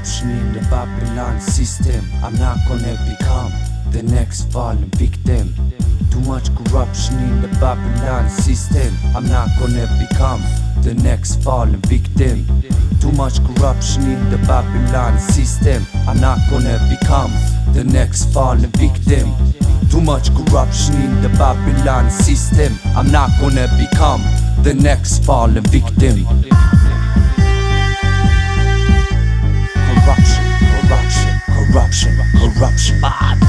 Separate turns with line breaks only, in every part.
corruption in the Babylon system. I'm not gonna become the next fallen victim. Too much corruption in the Babylon system. I'm not gonna become the next fallen victim. Too much corruption in the Babylon system. I'm not gonna become the next fallen victim. Too much corruption in the Babylon system. I'm not gonna become the next fallen victim. Corruption, corruption, corruption, corruption. Bad.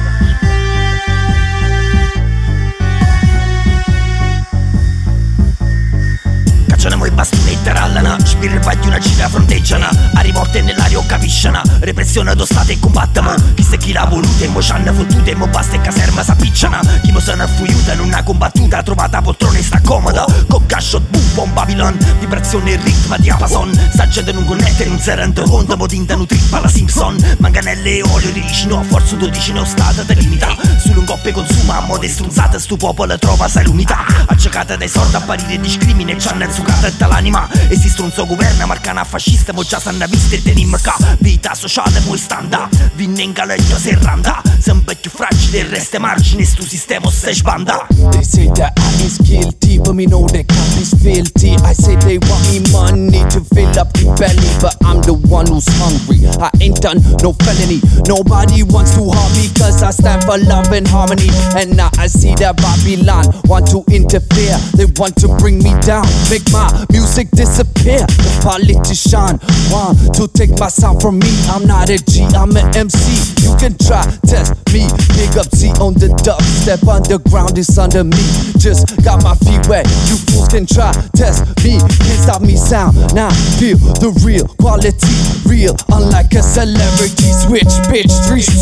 Cacciano i bastoni e tarallana, spirva di una gira fronteggiana. A rivolte nell'aria o capisciana. Repressione do state e combattamo. Chi se chi l'ha voluta e mo c'hanno fottute. Mo basta e caserma s'appicciana. Chi mo se ne affuiuta non ha combattuta. Trovata poltrona e sta comoda. Con cashot boom on Babylon. Vibrazione e ritmo di Apason. Sta gente non connette non si rende conto. Mo tinta nutrippa la Simpson. Manganelle e olio di vicino a forza 12 no stata te limita. Su lungoppe consuma a mode strunzate. Stu popolo trova sai l'unità. Accecata dai sordi apparire discrimine. C'hanno il sucata l'anima. E si stronzo governa marcana fascista. Mo già sanno viste e tenim ca. Vita sociale mo standa. Vinne in galeggio serranda. Sempre più fragile e resta margine. Stu sistema se sbanda.
They say that I is guilty, but me know that God is filthy. I say they want me money to fill up the belly, but I'm the one who's hungry. I ain't done no felony. Nobody wants to harm me, cause I stand for love and harmony. And now I see that Babylon want to interfere. They want to bring me down, make my music disappear. The politician want to take my sound from me. I'm not a G, I'm an MC. You can try, test me. Big up T on the dubstep. Underground is under me. Just got my feet wet. You fools can try, test me. Can't stop me sound. Now feel the real quality. Real, unlike a celebrity. Switch, bitch,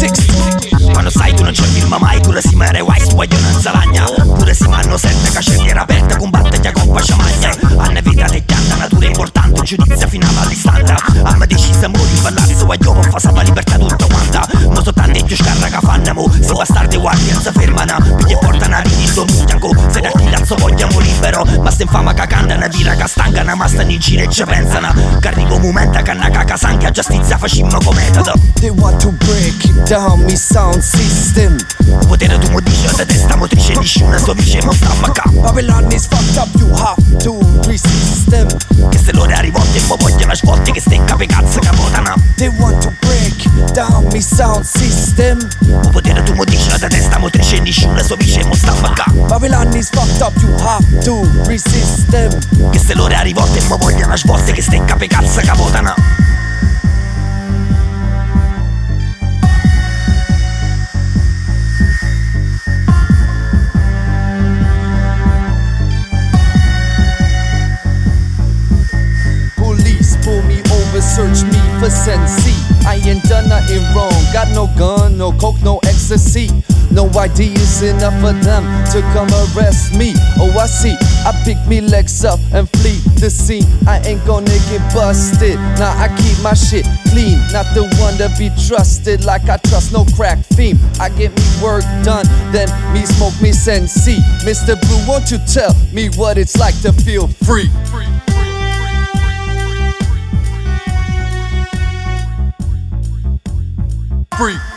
360.
Quando sai tu non ci firma mai. Pure si mere wise, tu voglio non salagna. Pure si manno sette cacelliera aperta. Combatte già con pasciamaglia. Hanno vita te chianta, natura importante. Giudizia finale all'istante. Hanno deciso a morire ballare. Se voglio ho passato la libertà tutta quanta. Non so tanti più scarra che fanno mo. Se bastardi guardi non si fermano. Perché portano a ridire il domingo. Se da cazzo vogliamo libero. Ma se infama che canta una vira che stangana. Ma stanno in giro e ci pensano. Che arriva un momento che una caca sangue. A giustizia facciamo come metodo.
They want to break it down, me sound system.
Potere tu mo dice da testa motrice. Nessuno sto vice mo sta macca.
Babylon is fucked up, you have to resist them.
Che se loro a rivolte mo vogliono svolte. Che ste cape cazzo che votano.
They want to break down, me sound system.
Potere tu mo dice da testa motrice. Nessuno sto vice mo sta macca.
Babylon is fucked up, you have to resist them.
Che se loro a rivolte mo vogliono svolte. Che ste cape cazzo che votano.
Pull me over, search me for sensi. I ain't done nothing wrong. Got no gun, no coke, no ecstasy. No ID is enough for them to come arrest me. Oh, I see. I pick me legs up and flee the scene. I ain't gonna get busted. Nah, I keep my shit clean. Not the one to be trusted like I trust no crack fiend. I get me work done, then me smoke me sensi. Mr. Blue, won't you tell me what it's like to feel free? Free.